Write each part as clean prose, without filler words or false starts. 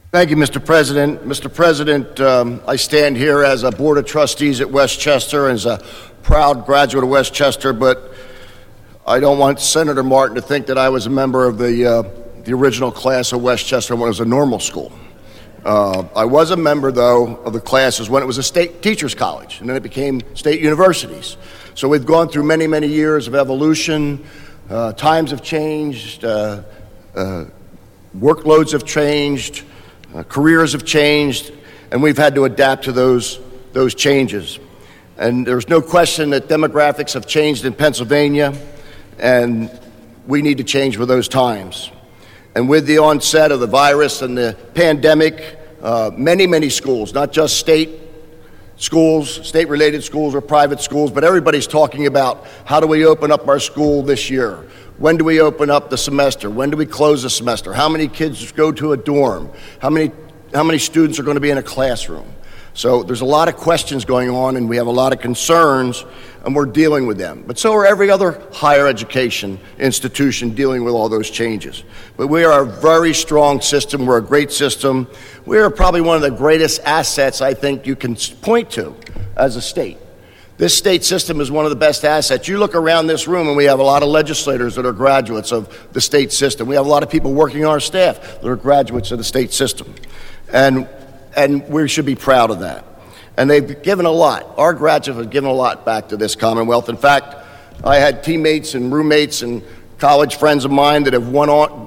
Thank you, Mr. President. Mr. President, I stand here as a Board of Trustees at Westchester and as a proud graduate of Westchester, but I don't want Senator Martin to think that I was a member of the original class of Westchester when it was a normal school. I was a member, though, of the classes when it was a state teachers college, and then it became state universities. So we've gone through many, many years of evolution. Times have changed, workloads have changed, careers have changed, and we've had to adapt to those changes. And there's no question that demographics have changed in Pennsylvania, and we need to change with those times. And with the onset of the virus and the pandemic, many, many schools, not just state schools, state-related schools or private schools, but everybody's talking about how do we open up our school this year? When do we open up the semester? When do we close the semester? How many kids go to a dorm? How many students are going to be in a classroom? So there's a lot of questions going on, and we have a lot of concerns, and we're dealing with them. But so are every other higher education institution dealing with all those changes. But we are a very strong system. We're a great system. We are probably one of the greatest assets I think you can point to as a state. This state system is one of the best assets. You look around this room, and we have a lot of legislators that are graduates of the state system. We have a lot of people working on our staff that are graduates of the state system. And we should be proud of that. And they've given a lot. Our graduates have given a lot back to this Commonwealth. In fact, I had teammates and roommates and college friends of mine that have gone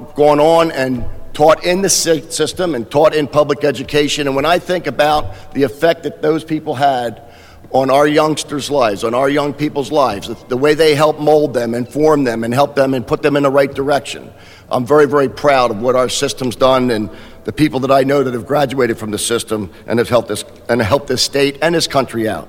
on and taught in the system and taught in public education. And when I think about the effect that those people had on our youngsters' lives, on our young people's lives, the way they help mold them and form them and help them and put them in the right direction, I'm very, very proud of what our system's done and the people that I know that have graduated from the system and have helped this state and this country out.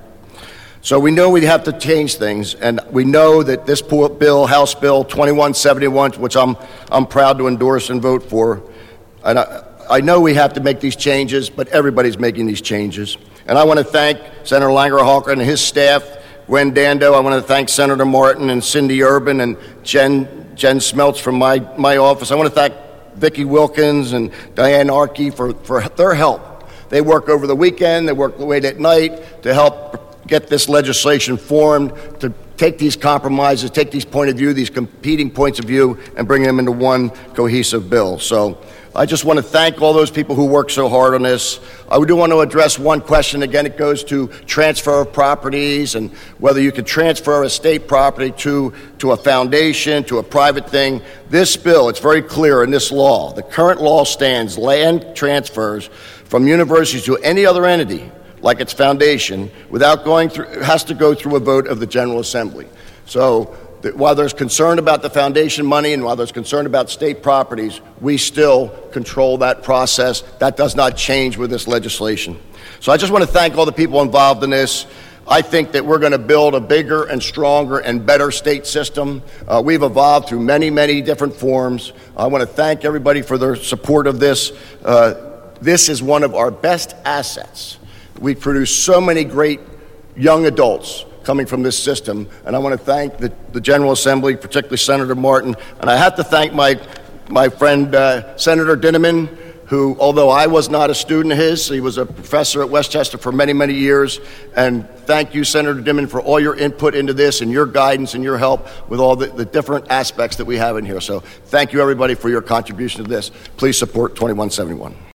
So we know we have to change things, and we know that this bill, House Bill 2171, which I'm proud to endorse and vote for, and I know we have to make these changes, but everybody's making these changes. And I want to thank Senator Langer-Hawker and his staff, Gwen Dando. I want to thank Senator Martin and Cindy Urban and Jen Smeltz from my office. I want to thank Vicki Wilkins and Diane Arkey for their help. They work over the weekend, they work late at night to help get this legislation formed, to take these compromises, take these point of view, these competing points of view, and bring them into one cohesive bill. So I just want to thank all those people who work so hard on this. I do want to address one question. Again, it goes to transfer of properties and whether you could transfer a state property to a foundation, to a private thing. This bill, it's very clear in this law. The current law stands land transfers from universities to any other entity, like its foundation, without going through, it has to go through a vote of the General Assembly. So while there's concern about the foundation money and while there's concern about state properties, we still control that process. That does not change with this legislation. So I just want to thank all the people involved in this. I think that we're going to build a bigger and stronger and better state system. We've evolved through many, many different forms. I want to thank everybody for their support of this. This is one of our best assets. We produce so many great young adults coming from this system, and I want to thank the General Assembly, particularly Senator Martin, and I have to thank my friend Senator Dinniman, who, although I was not a student of his, he was a professor at Westchester for many, many years, and thank you, Senator Dinniman, for all your input into this and your guidance and your help with all the different aspects that we have in here. So thank you, everybody, for your contribution to this. Please support 2171.